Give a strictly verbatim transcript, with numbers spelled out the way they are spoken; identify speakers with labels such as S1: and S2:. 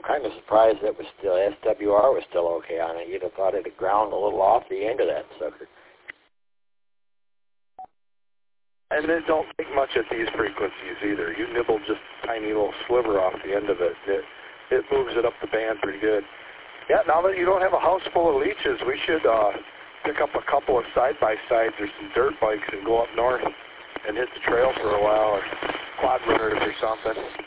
S1: kind of surprised that was still S W R was still okay on it. You'd have thought it had ground a little off the end of that sucker.
S2: And they don't take much at these frequencies either. You nibble just a tiny little sliver off the end of it. It, it moves it up the band pretty good. Yeah, now that you don't have a house full of leeches, we should uh, pick up a couple of side-by-sides or some dirt bikes and go up north and hit the trail for a while, or quad runners or something.